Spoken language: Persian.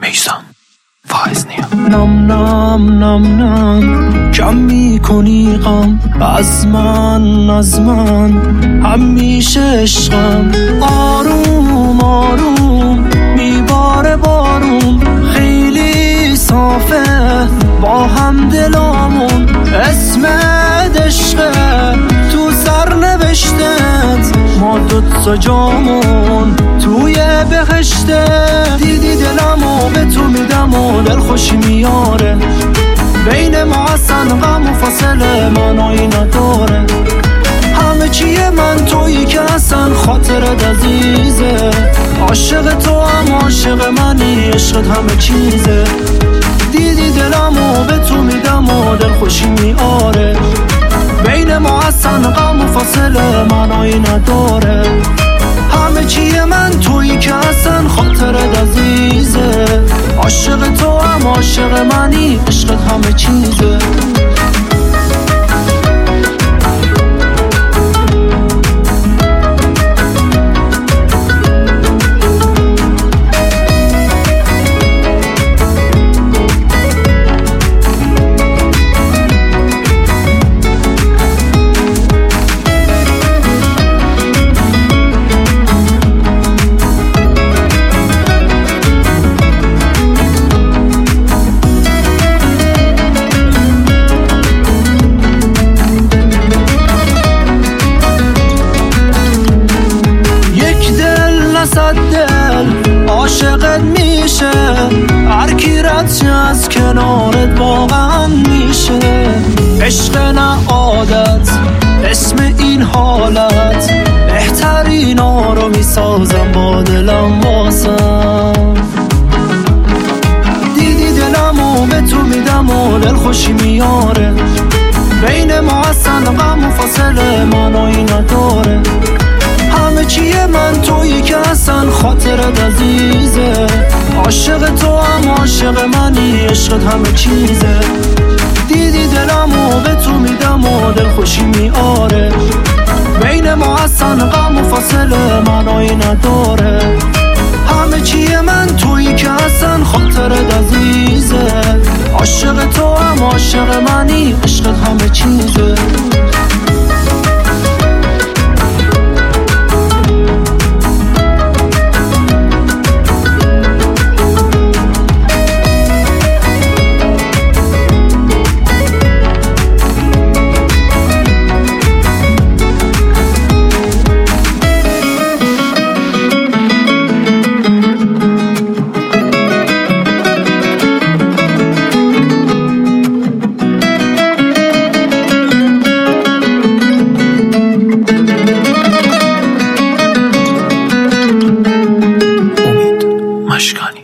میثم فایزنیا. نم نم نم نم کم میکنی غم از من همیشه عشقم. آروم آروم میباره بارون خیلی صافه با هم دلامون. اسم عشقه تو سرنوشتت ما دوتا جامون توی بهشته. دیدی دلمو به تو میدم و دل خوشی میاره. بین ما اصلا غم و فاصله منایی نداره. همه چیه من تویی که اصلا خاطرت عزیزه. عاشق تو هم عاشق منی عشقت همه چیزه. دیدی دلمو به تو میدم و دل خوشی میاره. بین ما اصلا غم و فاصله منایی نداره. همه چیه من تویی که اصلا خاطرت عزیزه. عاشق تو هم عاشق منی عشقت همه چیزه. دل عاشقت میشه هر کی رد شه از کنارت واقعا میشه. عشق نه عادت اسم این حالت بهترین ها رو میسازم با دلم واسم. دیدی دلمو به تو میدم و دل خوشی میاره. بین ما اصلا غم و فاصله منایی نداره. همه چیه من تویی که اصلا خاطرت عزیزه. عاشق تو هم عاشق منی عشقت همه چیزه. دیدی دلمو به تو میدم و دل خوشی میاره. بین ما اصلا غم و فاصله منایی نداره. همه چیه من تویی که اصلا خاطرت عزیزه. عاشق تو هم عاشق منی عشقت همه چیزه. مشکانی.